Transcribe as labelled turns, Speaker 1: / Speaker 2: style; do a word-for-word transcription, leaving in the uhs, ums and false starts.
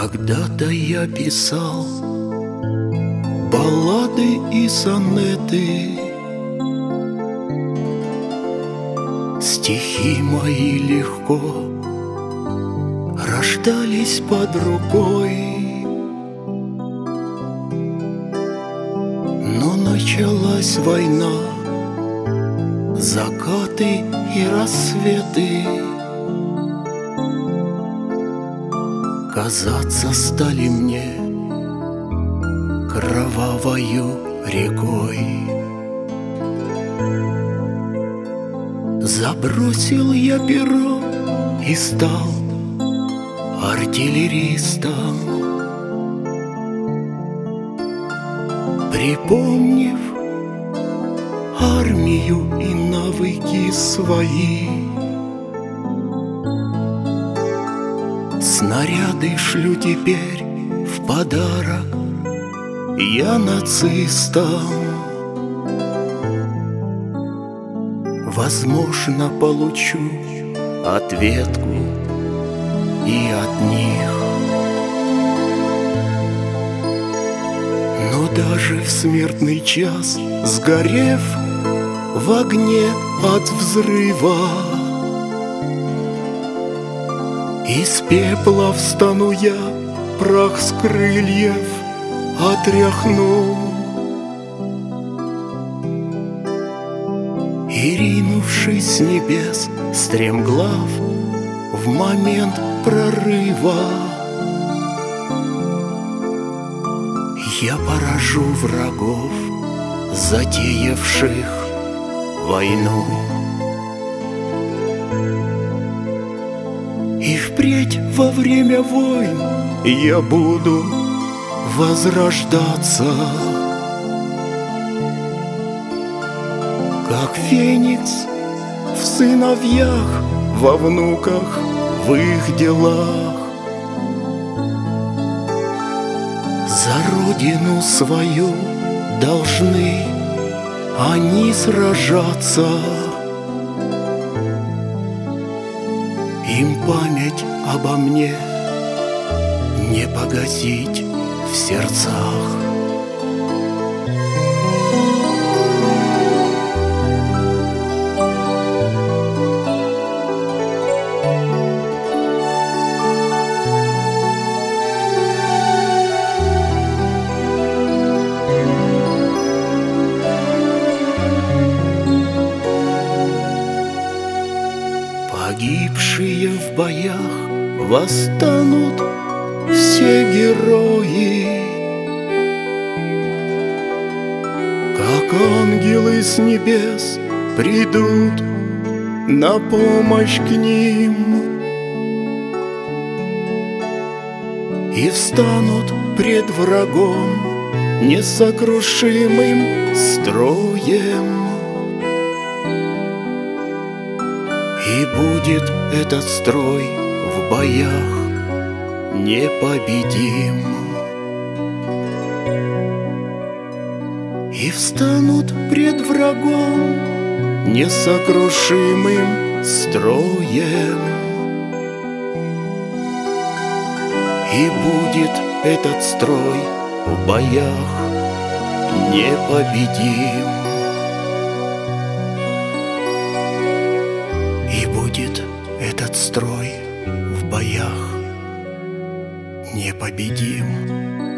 Speaker 1: Когда-то я писал баллады и сонеты, стихи мои легко рождались под рукой. Но началась война, закаты и рассветы казаться стали мне кровавою рекой. Забросил я перо и стал артиллеристом, припомнив армию и навыки свои. Снаряды шлю теперь в подарок я нацистам. Возможно, получу ответку и от них. Но даже в смертный час, сгорев в огне от взрыва, из пепла встану я, прах с крыльев отряхну, и, ринувшись с небес стремглав в момент прорыва, я поражу врагов, затеявших войну. И впредь во время войн я буду возрождаться, как феникс в сыновьях, во внуках, в их делах. За родину свою должны они сражаться. Им память обо мне не погасить в сердцах. Погибшие в боях восстанут все герои, как ангелы с небес придут на помощь к ним и встанут пред врагом несокрушимым строем. И будет этот строй в боях непобедим. И встанут пред врагом несокрушимым строем. И будет этот строй в боях непобедим. И будет этот строй в боях непобедим.